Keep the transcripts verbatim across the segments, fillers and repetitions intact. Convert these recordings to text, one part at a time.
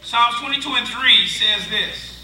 Psalms twenty-two and three says this.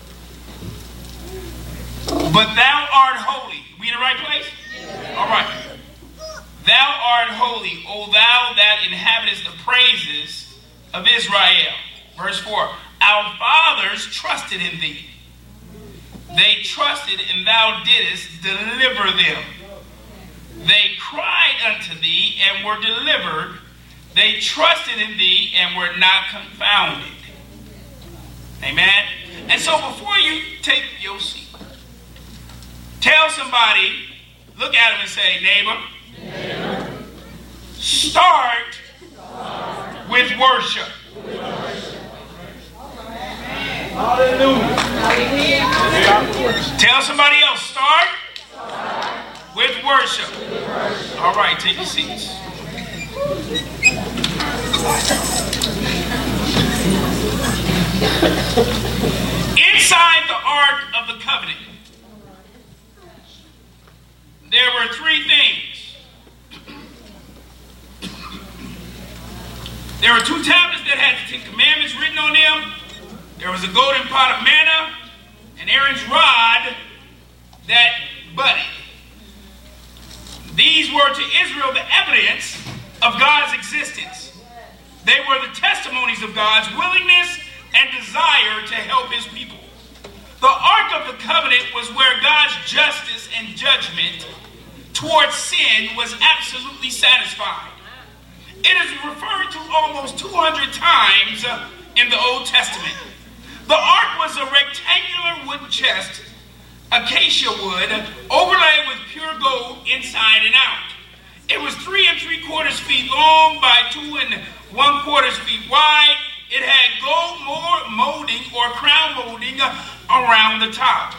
But thou art holy. We in the right place? Yeah. All right. Thou art holy, O thou that inhabitest the praises of Israel. Verse four. Our fathers trusted in thee. They trusted, and thou didst deliver them. They cried unto thee and were delivered. They trusted in thee and were not confounded. Amen. And so before you take your seat, tell somebody, look at them and say, neighbor, neighbor. Start, start with worship. With worship. Hallelujah. Tell somebody else, start, start with, worship. with worship. All right, take your seats. Inside the Ark of the Covenant, there were three things. There were two tablets that had the Ten Commandments written on them. There was a golden pot of manna and Aaron's rod that budded. These were to Israel the evidence of God's existence. They were the testimonies of God's willingness and desire to help his people. The Ark of the Covenant was where God's justice and judgment towards sin was absolutely satisfied. It is referred to almost two hundred times in the Old Testament. The ark was a rectangular wooden chest, acacia wood, overlaid with pure gold inside and out. It was three and three quarters feet long by two and one quarters feet wide. It had gold molding or crown molding around the top.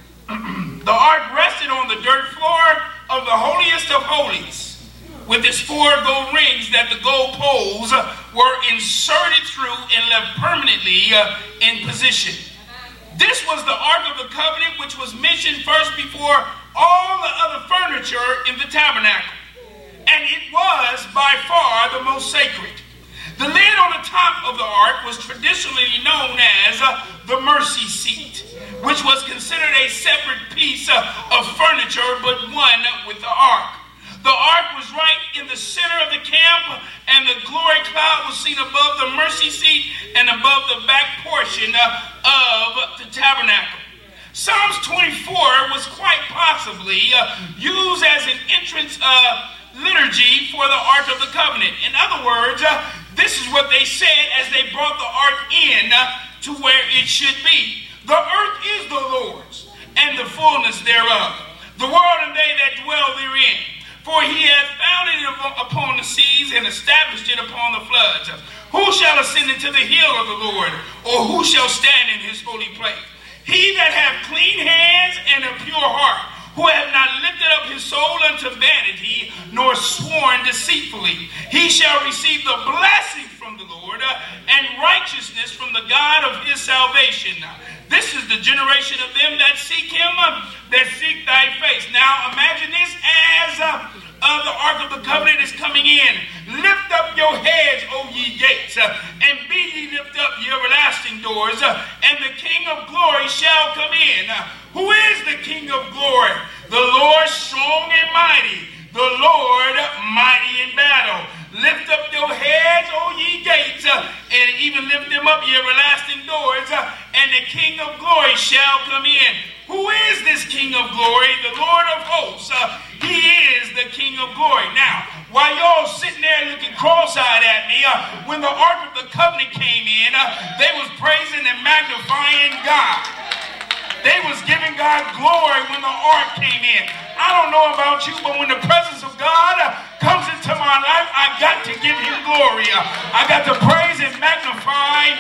The ark rested on the dirt floor of the holiest of holies, with its four gold rings that the gold poles were inserted through and left permanently uh, in position. This was the Ark of the Covenant, which was mentioned first before all the other furniture in the tabernacle. And it was by far the most sacred. The lid on the top of the ark was traditionally known as uh, the mercy seat, which was considered a separate piece uh, of furniture, but one with the ark. The ark was right in the center of the camp, and the glory cloud was seen above the mercy seat and above the back portion uh, of the tabernacle. Psalms twenty-four was quite possibly uh, used as an entrance uh, liturgy for the Ark of the Covenant. In other words, uh, this is what they said as they brought the ark in uh, to where it should be. The earth is the Lord's, and the fullness thereof, the world and they that dwell therein. For he hath founded it upon the seas and established it upon the floods. Who shall ascend into the hill of the Lord, or who shall stand in his holy place? He that hath clean hands and a pure heart, who hath not lifted up his soul unto vanity, nor sworn deceitfully. He shall receive the blessing from the Lord and righteousness from the God of his salvation. This is the generation of them that seek him, that seek thy face. Now imagine this as uh, uh, the Ark of the Covenant is coming in. Lift up your heads, O ye gates, uh, and be ye lift up ye everlasting doors, uh, and the King of glory shall come in. Uh, who is the King of glory? The Lord strong and mighty, the Lord mighty in battle. Lift up your heads, O ye gates, uh, and even lift them up, ye everlasting doors, uh, and the King of glory shall come in. Who is this King of glory? The Lord of hosts. Uh, he is the King of glory. Now, while y'all sitting there looking cross-eyed at me, uh, when the Ark of the Covenant came in, uh, they was praising and magnifying God. They was giving God glory when the ark came in. I don't know about you, but when the presence of God uh, comes into my life, I got to give him glory. Uh, I got to praise and magnify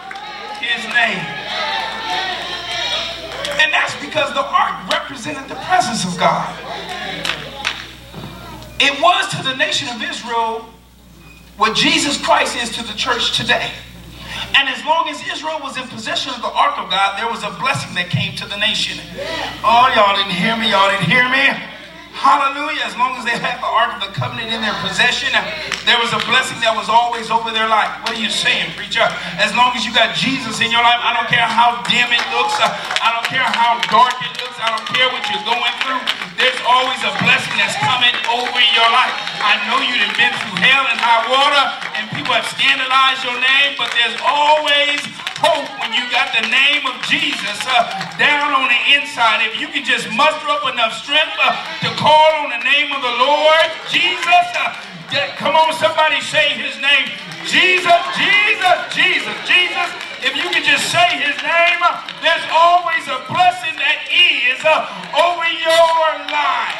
his name. And that's because the ark represented the presence of God. It was to the nation of Israel what Jesus Christ is to the church today. And as long as Israel was in possession of the ark of God, there was a blessing that came to the nation. Oh, y'all didn't hear me. Y'all didn't hear me. Hallelujah. As long as they had the Ark of the Covenant in their possession, there was a blessing that was always over their life. What are you saying, preacher? As long as you got Jesus in your life, I don't care how dim it looks. I don't care how dark it looks. I don't care what you're going through. There's always a blessing that's coming over your life. I know you've been through hell and high water, and people have scandalized your name, but there's always hope when you got the name of Jesus uh, down on the inside. If you can just muster up enough strength uh, to call on the name of the Lord Jesus, uh, get, come on, somebody say his name. Jesus, Jesus, Jesus, Jesus. If you can just say his name, uh, there's always a blessing that is uh, over your life.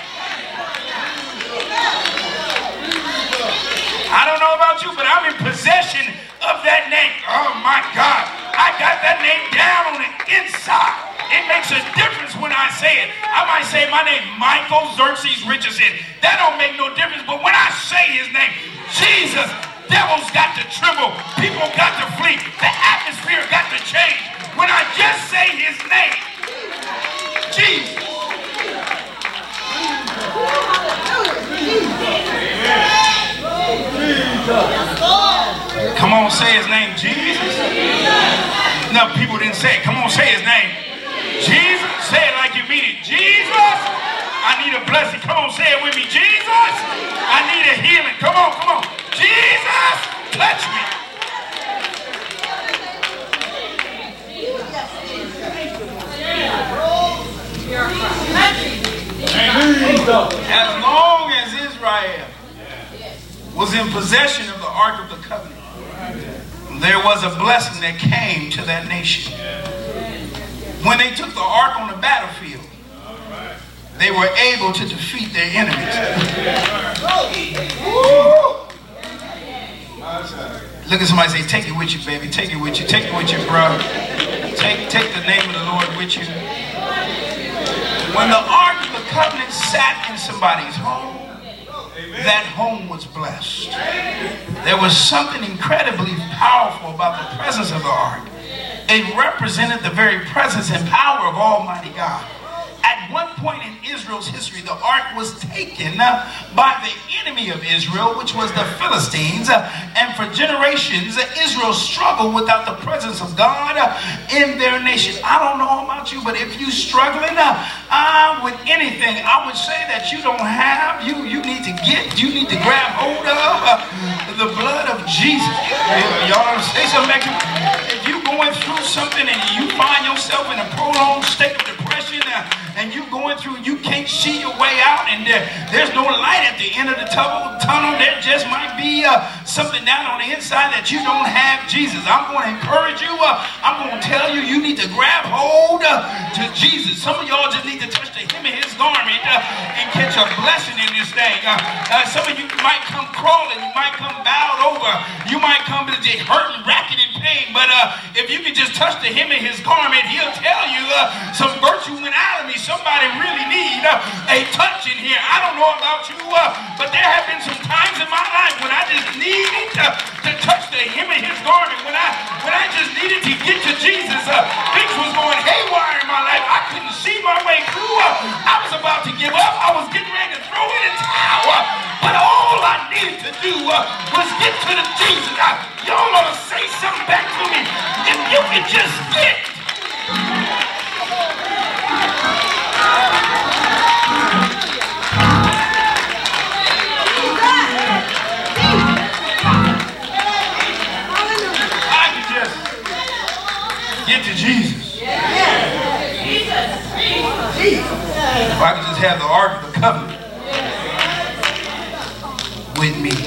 I don't know about you, but I'm in possession of that name. Oh my God. I got that name down on the inside. It makes a difference when I say it. I might say my name, Michael Xerxes Richardson. That don't make no difference. But when I say his name, Jesus, devils got to tremble. People got to flee. The atmosphere got to change. When I just say his name, Jesus. Come on, say his name, Jesus. No, people didn't say it. Come on, say his name. Jesus. Say it like you mean it. Jesus. I need a blessing. Come on, say it with me. Jesus. I need a healing. Come on, come on. Jesus. Touch me. As long as Israel was in possession of the Ark of the Covenant, there was a blessing that came to that nation. When they took the ark on the battlefield, they were able to defeat their enemies. Look at somebody say, take it with you, baby. Take it with you. Take it with you, bro. Take, take the name of the Lord with you. When the Ark of the Covenant sat in somebody's home, that home was blessed. There was something incredibly powerful about the presence of the ark. It represented the very presence and power of Almighty God. At one point in Israel's history, the ark was taken uh, by the enemy of Israel, which was the Philistines. Uh, and for generations, uh, Israel struggled without the presence of God uh, in their nation. I don't know about you, but if you're struggling uh, uh, with anything, I would say that you don't have, you, you need to get, you need to grab hold of uh, the blood of Jesus. Y'all say something back here? If you're going through something and you find yourself in a prolonged state of depression, uh, and you going through, you can't see your way out, and there, there's no light at the end of the tunnel, tunnel. There just might be uh, something down on the inside that you don't have Jesus. I'm going to encourage you. Uh, I'm going to tell you, you need to grab hold uh, to Jesus. Some of y'all just need to touch the hem of his garment uh, and catch a blessing in this thing. Uh, uh, some of you might come crawling. You might come bowed over. You might come to the hurting, racking in pain. But uh, if you can just touch the hem of his garment, he'll tell you uh, some virtue went out of me. Somebody really need uh, a touch in here. I don't know about you, uh, but there have been some times in my life when I just needed uh, to touch the hem of his garment. When I when I just needed to get to Jesus, uh, things was going haywire in my life. I couldn't see my way through. Uh, I was about to give up. I was getting ready to throw in the towel. Uh, but all I needed to do uh, was get to the Jesus. Uh, y'all ought to say something back to me. If you could just get. Get to Jesus. If I could just have the Ark of the Covenant with me.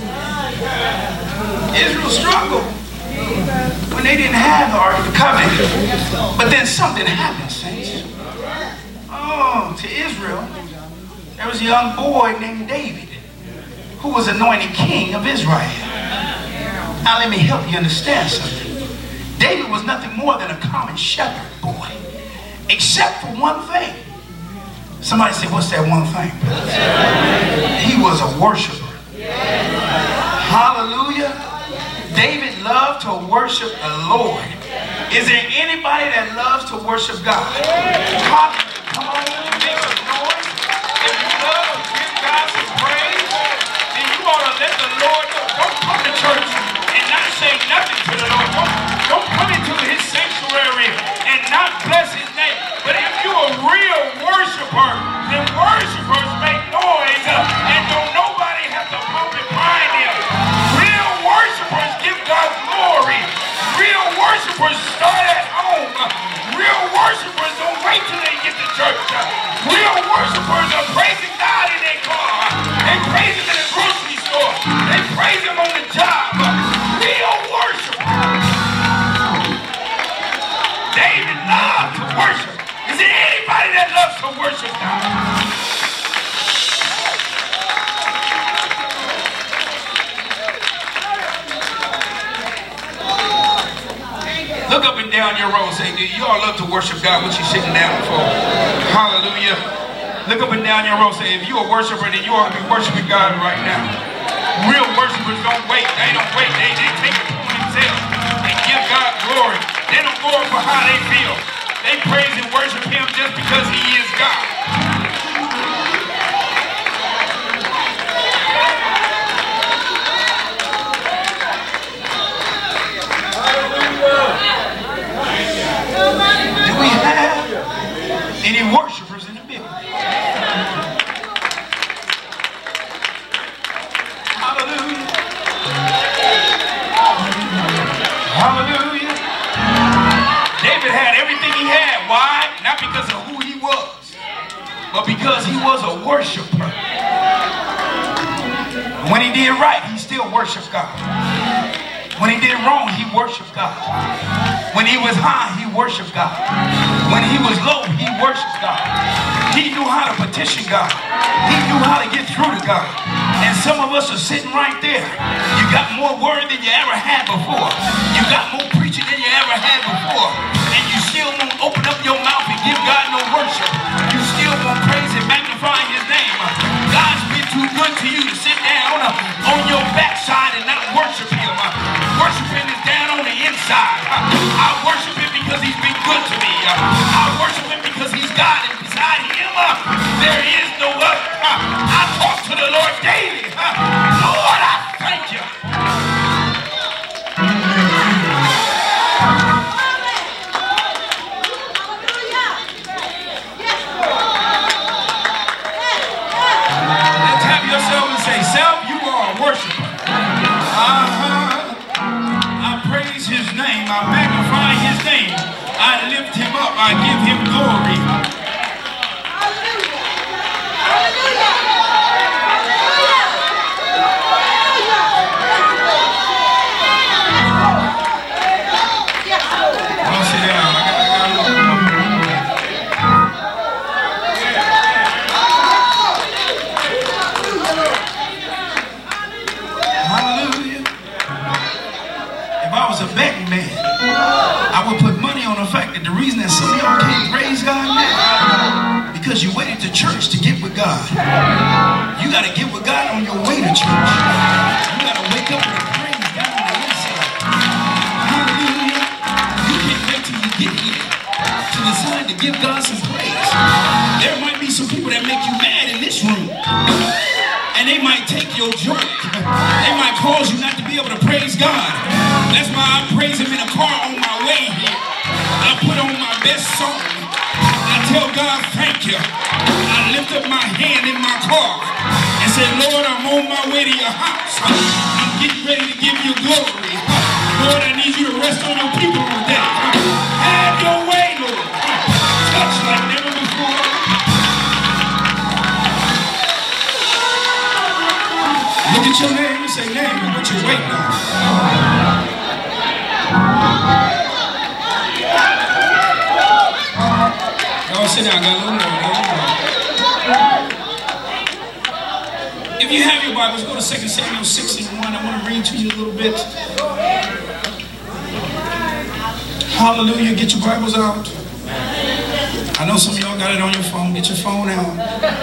Israel struggled when they didn't have the Ark of the Covenant. But then something happened, saints. Oh, to Israel, there was a young boy named David who was anointed king of Israel. Now let me help you understand something. David was nothing more than a common shepherd boy, except for one thing. Somebody say, what's that one thing? He was a worshiper. Hallelujah. David loved to worship the Lord. Is there anybody that loves to worship God? Come on, make some noise. If you love ought to let the Lord know. Don't come to church and not say nothing to the Lord. Don't, don't come into his sanctuary and not bless his name. But if you're a real worshiper, then worshipers make noise uh, and don't nobody have to pump and prime them. Real worshipers give God glory. Real worshipers start at home. Real worshipers don't wait till they get to church. Real worshipers are praising God in their car. They praise him in the grocery store. They praise him on the job. Real worshipers. David loved to worship. Is there anybody that loves to worship God? Look up and down your row and say, do you all love to worship God? What you sitting down for? Hallelujah. Look up and down your row and say, if you're a worshiper, then you ought to be worshiping God right now. Real worshipers don't wait. They don't wait. They, they take it upon themselves and give God glory. They don't go for how they feel. They praise and worship him just because he is God. Do we have any worshipers in the building? Hallelujah. Hallelujah. David had everything he had. Why? Not because of who he was, but because he was a worshiper. When he did right, he still worshiped God. When he did wrong, he worshiped God. When he was high, he worshiped God. When he was low, he worshiped God. He knew how to petition God. He knew how to get through to God. And some of us are sitting right there. You got more word than you ever had before. You got more preaching than you ever had before. And you still won't open up your mouth and give God no worship. You still won't praise and magnify his name. God's been too good to you to sit down on your backside and not worship him. Worshiping is down on the inside. I worship him because he's been good to me. I worship him because he's God, and beside him there is no other. I talk to the Lord daily. Lord, I thank you. Then tap yourself and say, self, you are a worshiper. Uh-huh. Praise his name, I magnify his name, I lift him up, I give him glory. Hallelujah. Hallelujah. Hallelujah. I'll sit down. I got, I got Hallelujah. If I was a betting man, I would put money on the fact that the reason that some of y'all can't praise God now, because you waited to church to get with God. You got to get with God on your way to church. You got to wake up with a praise down on the inside. Hallelujah. You can't wait till you get here to decide to give God some praise. There might be some people that make you mad in this room. And they might take your joy. They might cause you not to be able to praise God. That's why I praise him in a car on my way here. I put on my best song. I tell God, thank you. I lift up my hand in my car and say, Lord, I'm on my way to your house. I'm getting ready to give you glory. Lord, I need you to rest on your people today. Have your way, Lord. Touch like never before. Look at your name and say, name is what you're waiting on. Y'all sit down, got a little more, got a little more. If you have your Bibles, go to Second Samuel six and one. I want to read to you a little bit. Hallelujah. Get your Bibles out. I know some of y'all got it on your phone. Get your phone out.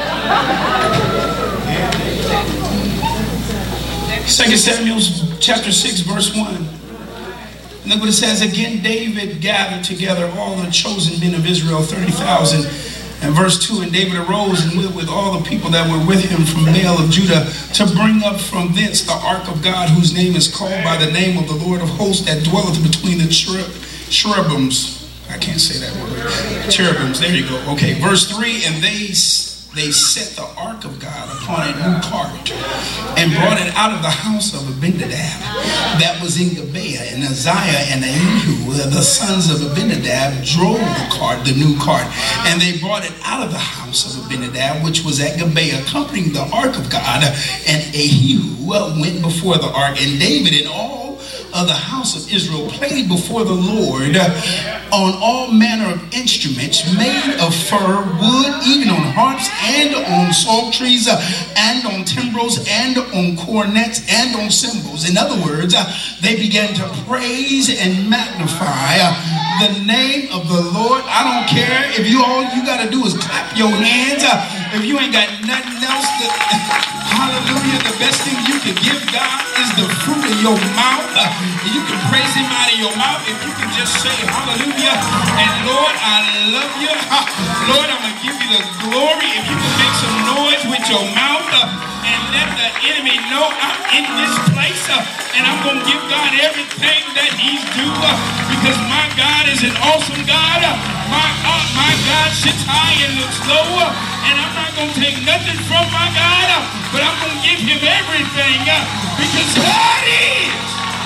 Second Samuel chapter six, verse one. Look what it says. Again, David gathered together all the chosen men of Israel, thirty thousand, And verse two, and David arose and went with all the people that were with him from Baal of Judah to bring up from thence the ark of God, whose name is called by the name of the Lord of hosts, that dwelleth between the cherub, cherubims. I can't say that word. Cherubims, there you go. Okay, verse three, and they they set the ark of God upon a new cart and brought it out of the house of Abinadab that was in Gibeah, and Uzziah and Ahihu, the sons of Abinadab, drove the cart, the new cart, and they brought it out of the house of Abinadab, which was at Gibeah, accompanying the ark of God, and Ahihu went before the ark, and David and all of the house of Israel played before the Lord on all manner of instruments made of fir, wood, even on harps and on psalteries and on timbrels and on cornets and on cymbals. In other words, they began to praise and magnify the name of the Lord. I don't care if you all you got to do is clap your hands. If you ain't got nothing else to, hallelujah, the best thing you can give God is the fruit of your mouth. You can praise him out of your mouth. If you can just say hallelujah and Lord, I love you. Lord, I'm going to give you the glory. If you can make some noise with your mouth uh, and let the enemy know I'm in this place uh, and I'm going to give God everything that he's due uh, because my God is an awesome God. Uh, my, uh, my God sits high and looks low uh, and I'm not going to take nothing from my God, uh, but I'm going to give him everything uh, because God is.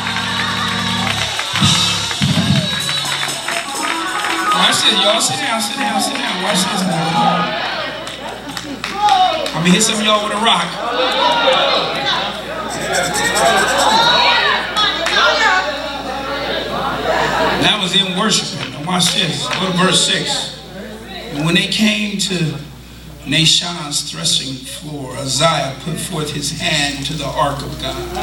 Watch this, y'all. Sit down, sit down, sit down. Watch this now. I'm going to hit some of y'all with a rock. That was in worshiping. Now watch this. Go to verse six. And when they came to Nashon's threshing floor, Uzziah put forth his hand to the ark of God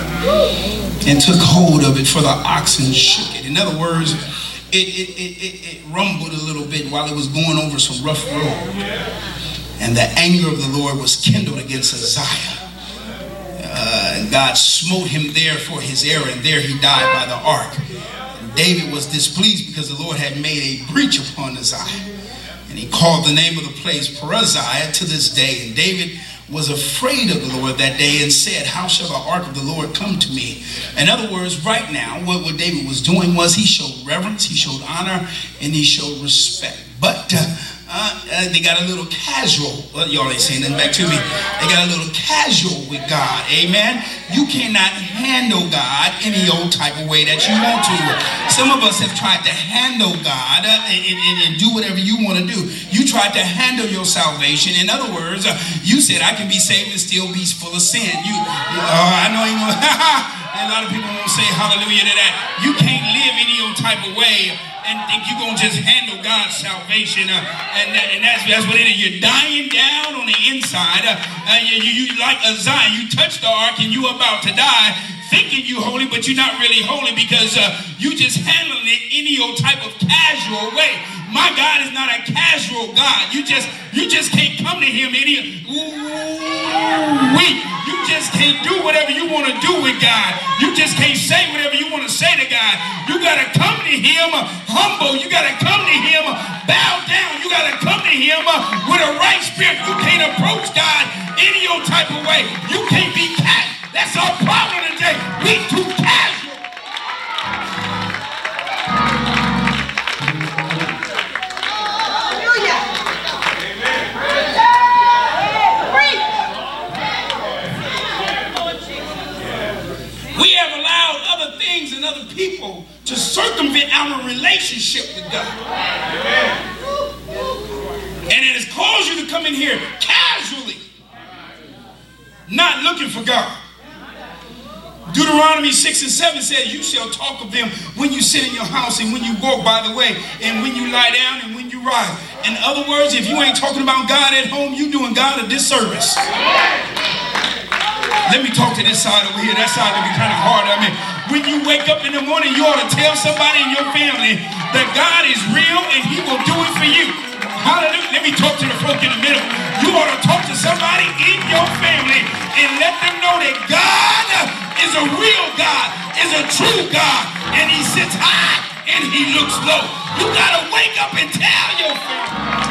and took hold of it, for the oxen shook it. In other words, It, it, it, it, it rumbled a little bit while it was going over some rough road. And the anger of the Lord was kindled against Uzziah. Uh, and God smote him there for his error, and there he died by the ark. And David was displeased because the Lord had made a breach upon Uzziah. And he called the name of the place Peruziah to this day. And David was afraid of the Lord that day and said, how shall the ark of the Lord come to me? In other words, right now, what, what David was doing was he showed reverence, he showed honor, and he showed respect. But uh, uh, they got a little casual. Well, y'all ain't saying nothing back to me. They got a little casual with God. Amen. You cannot handle God any old type of way that you want to. Some of us have tried to handle God uh, and, and, and do whatever you want to do. You tried to handle your salvation. In other words, uh, you said, I can be saved and still be full of sin. You, uh, I know you know. A lot of people won't say hallelujah to that. You can't live any old type of way and think you're going to just handle God's salvation. Uh, and that, and that's, that's what it is. You're dying down on the inside. Uh, uh, you, you, you like Uzziah, you touch the ark and you're about to die, thinking you're holy, but you're not really holy because uh, you just handling it any old type of casual way. My God is not a casual God. You just you just can't come to him any ooh, wait. You just can't do whatever you want to do with God. You just can't say whatever you want to say to God. You got to come to him humble. You got to come to him bow down. You got to come to him with a right spirit. You can't approach God any old type of way. You can't be casual. That's our problem today. We too casual. We have allowed other things and other people to circumvent our relationship with God. And it has caused you to come in here casually, not looking for God. Deuteronomy six and seven says, you shall talk of them when you sit in your house and when you walk by the way and when you lie down and when you rise. In other words, if you ain't talking about God at home, you doing God a disservice. Let me talk to this side over here. That side will be kind of hard. I mean, when you wake up in the morning, you ought to tell somebody in your family that God is real and he will do it for you. Hallelujah. Let me talk to the folk in the middle. You ought to talk to somebody in your family and let them know that God is a real God, is a true God, and he sits high and he looks low. You got to wake up and tell your family.